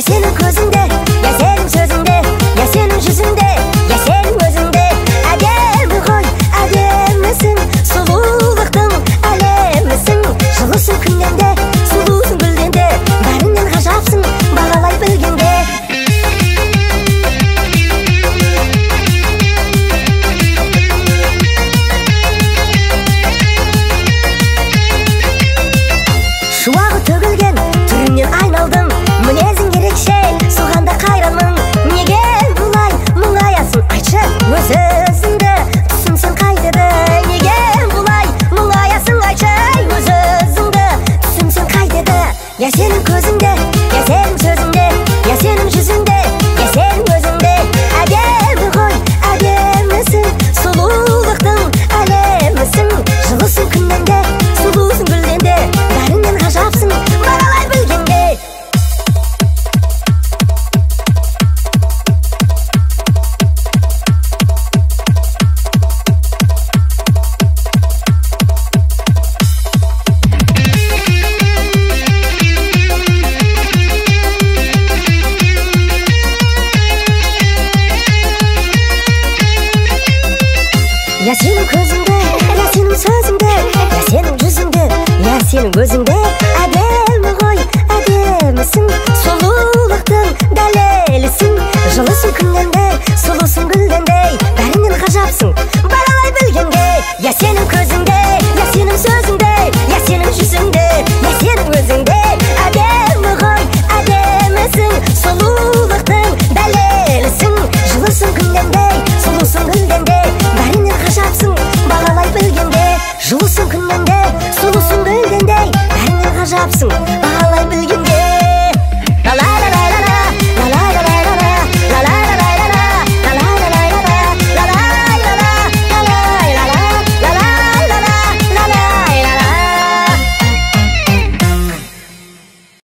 senin gözünde, ya senin sözünde, ya senin yüzünde, ya senin özünde. Adem koy, ademmisin, sululuktun alemmisin. Жылысың күнденде, сұлусың гүлденде, бәрінен ғажапсың, бағалай білгенде. Шуағы төгілген, түріңнен айналдың, мінезің ерекше, соған да қайранмын. Неге бұлай мұңаясың, айтшы өз өзіңді, түсінсең қайтеді. Неге бұлай мұңаясың, айтшы өз өзіңді, түсінсең қайтеді. Я сенің көзіңде, я сенің сөзіңде, я сенің жүзіңде, я сенің өзіңде. Әдемі ғой, әдемісің, сұлулықтың әлемісің. Жылысың күнненде, сұлусың гүлденде, бәрінен ғажапсың, бағалай білгенде. Я сенің көзіңде, я сенің сөзіңде, я сенің жүзіңде, я сенің өзіңде.